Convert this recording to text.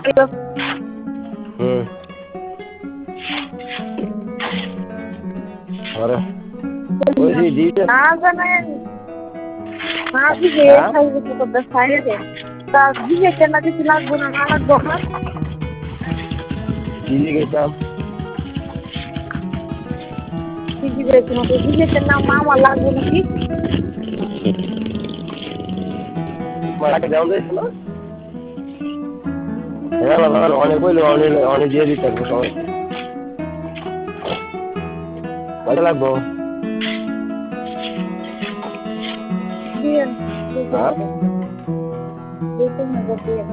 হুম আরে ওই দিতে না জানেন না দিবে হ্যাঁ খাইবে তো করতে খাইয়ে দে তা দিবে কেন কিছু লাগবো না না লাগবো না দিদি গেছিলাম কি দিবে তোমাকে দিবে কেন না আমার লাগবো নাকি মাকে দেওয়া দিয়েছিল হ্যাঁ অনেক বললো অনেক অনেক দিয়ে দিতে পারবো সবাই কয়টা লাগবো দিয়ে হ্যাঁ দিয়ে দিয়ে